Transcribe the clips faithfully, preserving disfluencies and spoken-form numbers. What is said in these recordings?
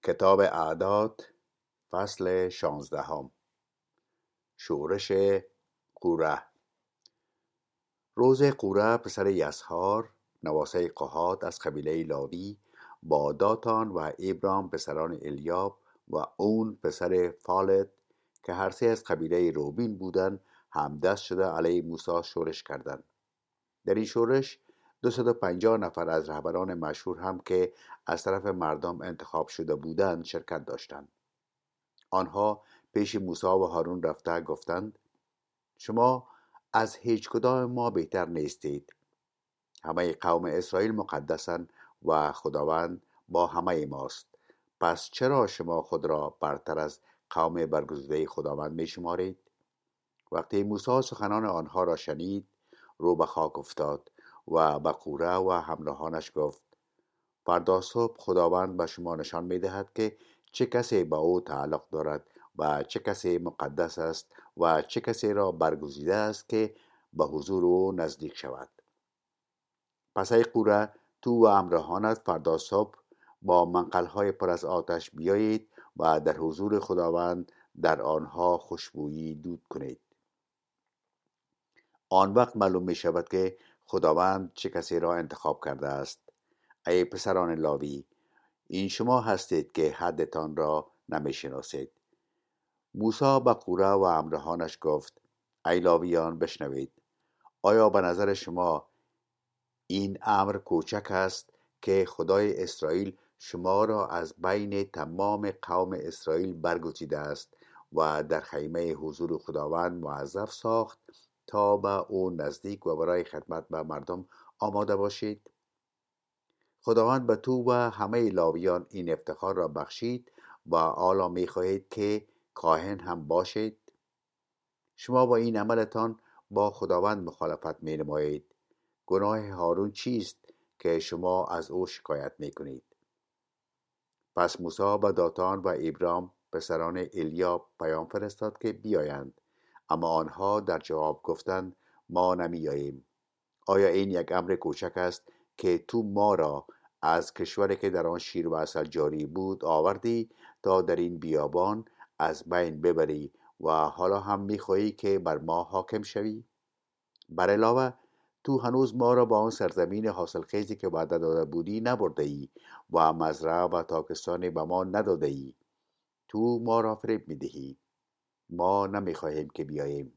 کتاب اعداد فصل شانزدهم. شورش قوره. روز قوره پسر یسحار نواسه قحات از قبیله لاوی با داتان و ابرام پسران الیاب و اون پسر فالت که هر سه از قبیله روبین بودند همدست شده علیه موسی شورش کردند. در این شورش دویست و پنجاه نفر از رهبران مشهور هم که از طرف مردم انتخاب شده بودند شرکت داشتند. آنها پیش موسی و هارون رفته گفتند: شما از هیچ کدام ما بهتر نیستید. همه قوم اسرائیل مقدسند و خداوند با همه ماست. پس چرا شما خود را برتر از قوم برگزیده خداوند می شمارید؟ وقتی موسی سخنان آنها را شنید، رو به خاک افتاد و به قوره و همراهانش گفت: فردا صبح خداوند به شما نشان می دهد که چه کسی با او تعلق دارد و چه کسی مقدس است و چه کسی را برگزیده است که به حضور او نزدیک شود. پس ای قوره، تو و همراهانت فردا صبح با منقل‌های پر از آتش بیایید و در حضور خداوند در آنها خوشبویی دود کنید. آن وقت معلوم می شود که خداوند چه کسی را انتخاب کرده است. ای پسران لاوی، این شما هستید که حدتان را نمی شناسید. موسی به قوره و همراهانش گفت: ای لاویان بشنوید. آیا به نظر شما این امر کوچک است که خدای اسرائیل شما را از بین تمام قوم اسرائیل برگزیده است و در خیمه حضور خداوند موظف ساخت تا به او نزدیک و برای خدمت به مردم آماده باشید؟ خداوند به تو و همه لاویان این افتخار را بخشید و حالا می خواهید که کاهن هم باشید. شما با این عملتان با خداوند مخالفت می نمایید. گناه هارون چیست که شما از او شکایت می کنید؟ پس موسی به داتان و ابرام پسران الیاب پیام فرستاد که بیایند، اما آنها در جواب گفتند: ما نمی آییم. آیا این یک امر کوچک است که تو ما را از کشوری که در آن شیر و عسل جاری بود آوردی تا در این بیابان از بین ببری و حالا هم می‌خواهی که بر ما حاکم شوی؟ بر علاوه تو هنوز ما را با آن سرزمین حاصلخیزی که وعده داده بودی نبرده ای و مزرعه و تاکستانی به ما نداده ای. تو ما را فریب می‌دهی. ما نمی‌خواهیم که بیاییم.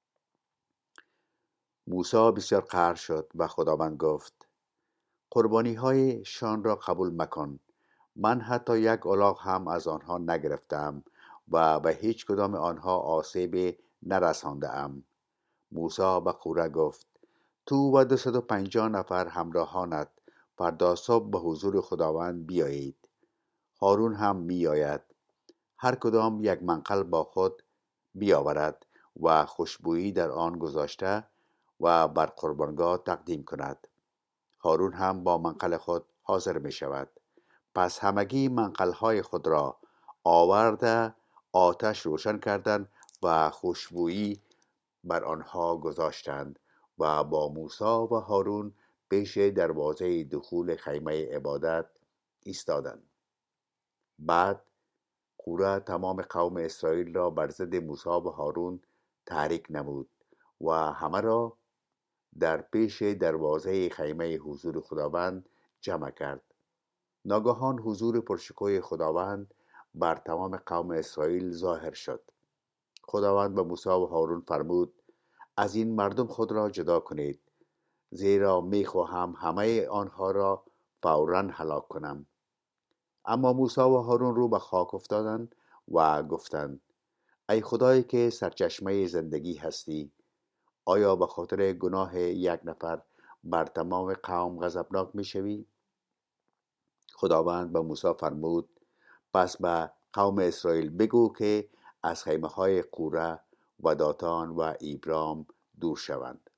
موسی بسیار قهر شد و خداوند گفت: قربانی های شان را قبول مکن. من حتی یک الاغ هم از آنها نگرفتم و به هیچ کدام آنها آسیبی نرسانده ام. موسی به قوره گفت: تو و دویست و پنجاه نفر همراهانت فردا صبح به حضور خداوند بیایید. هارون هم می آید. هر کدام یک منقل با خود بیاورد و خوشبویی در آن گذاشته و بر قربانگاه تقدیم کند. هارون هم با منقل خود حاضر می شود. پس همگی منقلهای خود را آورده آتش روشن کردند و خوشبویی بر آنها گذاشتند و با موسی و هارون پیش دروازه دخول خیمه عبادت ایستادند. بعد قوره تمام قوم اسرائیل را بر ضد موسی و هارون تحریک نمود و همه را در پیش دروازه خیمه حضور خداوند جمع کرد. ناگهان حضور پرشکوه خداوند بر تمام قوم اسرائیل ظاهر شد. خداوند به موسی و هارون فرمود: از این مردم خود را جدا کنید، زیرا میخواهم همه آنها را فوراً هلاک کنم. اما موسی و هارون رو به خاک افتادند و گفتند: ای خدایی که سرچشمه زندگی هستی، آیا به خاطر گناه یک نفر بر تمام قوم غضبناک می شوی؟ خداوند به موسی فرمود: پس به قوم اسرائیل بگو که از خیمه های قوره و داتان و ابرام دور شوند.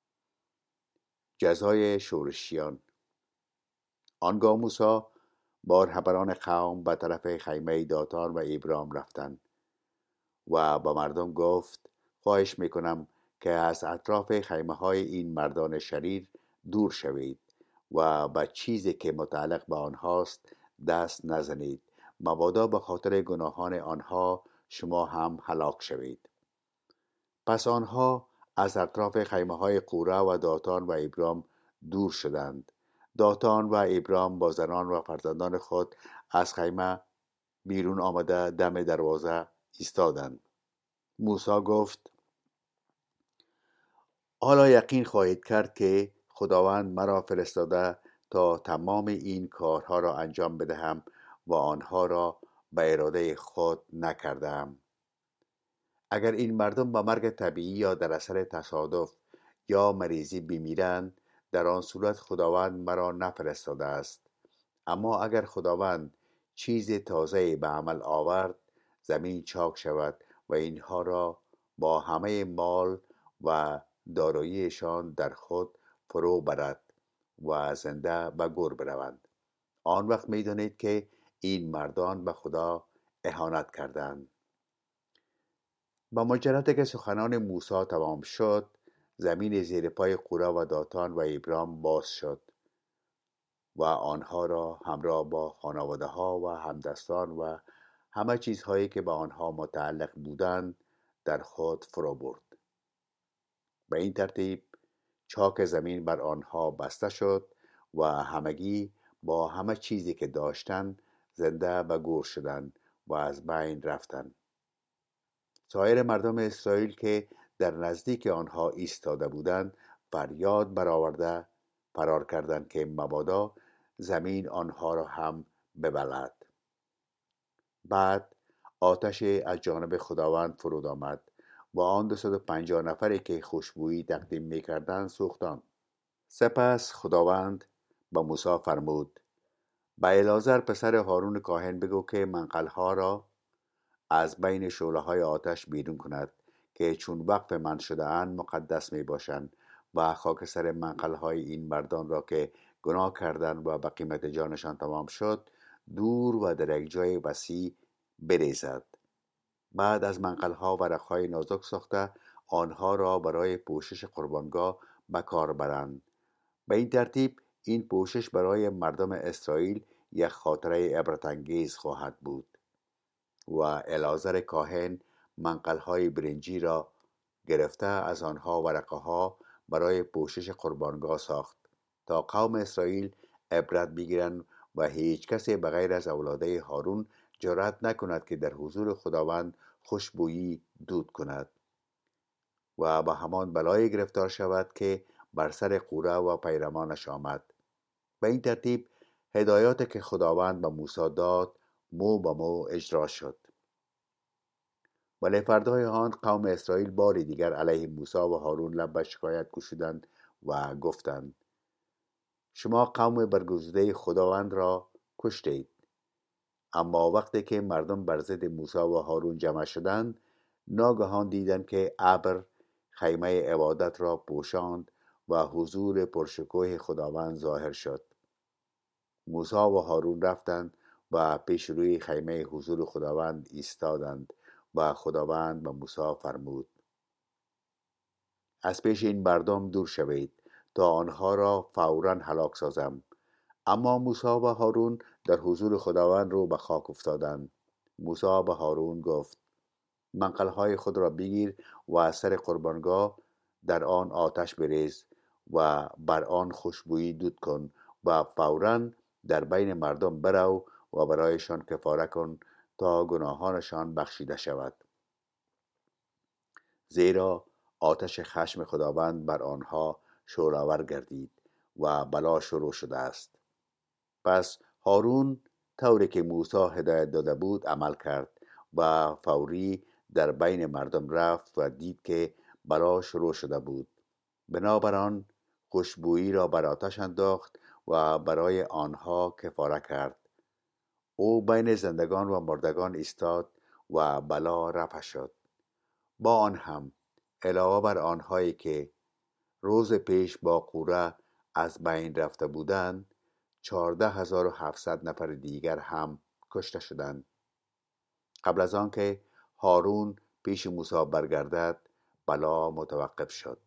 جزای شورشیان. آنگاه موسی با رهبران قوم به طرف خیمه داتان و ابرام رفتند و با مردم گفت: خواهش میکنم که از اطراف خیمه های این مردان شریر دور شوید و به چیزی که متعلق به آنهاست دست نزنید مبادا به خاطر گناهان آنها شما هم هلاک شوید. پس آنها از اطراف خیمه های قوره و داتان و ابرام دور شدند. داتان و ابرام با زنان و فرزندان خود از خیمه بیرون آمده دم دروازه ایستادند. موسی گفت: حالا یقین خواهید کرد که خداوند مرا فرستاده تا تمام این کارها را انجام بدهم و آنها را به اراده خود نکردم. اگر این مردم به مرگ طبیعی یا در اثر تصادف یا مریضی بمیرند، در آن صورت خداوند مرا نفرستاده است. اما اگر خداوند چیز تازه به عمل آورد، زمین چاک شود و اینها را با همه مال و داراییشان در خود فرو برد و زنده به گور بروند. آن وقت می‌دانید که این مردان به خدا اهانت کردند. با مجرد که سخنان موسی تمام شد، زمین زیر پای قوره و داتان و ابرام باز شد و آنها را همراه با خانواده ها و همدستان و همه چیزهایی که به آنها متعلق بودند در خود فرو برد. به این ترتیب چاک زمین بر آنها بسته شد و همگی با همه چیزی که داشتند زنده به گور شدند و از بین رفتند. سایر مردم اسرائیل که در نزدیک آنها ایستاده بودند فریاد برآورده فرار کردند که مبادا زمین آنها را هم ببلعد. بعد آتش از جانب خداوند فرود آمد و آن دویست و پنجاه نفری که خوشبویی تقدیم می‌کردند سوختند. سپس خداوند به موسی فرمود: به العازر پسر هارون کاهن بگو که منقل‌ها را از بین شعله‌های آتش بیرون کند که چون وقف من شده اند مقدس می باشند و خاکستر منقل‌های این مردان را که گناه کردند و به قیمت جانشان تمام شد دور و در یک جای وسیع بریزد. بعد از منقل‌ها ورق‌های نازک ساخته آنها را برای پوشش قربانگاه به کار برند. به این ترتیب این پوشش برای مردم اسرائیل یک خاطره عبرت‌انگیز خواهد بود. و العازر کاهن منقل‌های برنجی را گرفته از آنها ورقه‌ها برای پوشش قربانگاه ساخت تا قوم اسرائیل عبرت بگیرند و هیچ کسی بغیر از اولاده هارون جرأت نکند که در حضور خداوند خوشبویی دود کند و به همان بلای گرفتار شود که بر سر قوره و پیروانش آمد. به این ترتیب هدایاتی که خداوند به موسی داد مو به مو اجرا شد. ولی فردای آن قوم اسرائیل بار دیگر علیه موسی و هارون لب به شکایت گشودند و گفتند: شما قوم برگزیده خداوند را کشتید. اما وقتی که مردم بر ضد موسی و هارون جمع شدند ناگهان دیدند که ابر خیمه عبادت را پوشاند و حضور پرشکوه خداوند ظاهر شد. موسی و هارون رفتند و پیش روی خیمه حضور خداوند ایستادند و خداوند به موسی فرمود: از پیش این مردم دور شوید تا آنها را فوراً هلاک سازم. اما موسی و هارون در حضور خداوند رو به خاک افتادند. موسی به هارون گفت: منقل‌های خود را بگیر و از سر قربانگاه در آن آتش بریز و بر آن خوشبویی دود کن و فوراً در بین مردم برو و برایشان کفاره کن تا گناهانشان بخشیده شود، زیرا آتش خشم خداوند بر آنها شعله‌آور گردید و بلا شروع شده است. پس هارون طوری که موسی هدایت داده بود عمل کرد و فوری در بین مردم رفت و دید که بلا شروع شده بود. بنابراین خوشبویی را بر آتش انداخت و برای آنها کفاره کرد. او بین زندگان و مردگان ایستاد و بلا رفع شد. با آن هم علاوه بر آنهایی که روز پیش با قوره از بین رفته بودند چهارده هزار و هفتصد نفر دیگر هم کشته شدند. قبل از آن که هارون پیش موسی برگردد بلا متوقف شد.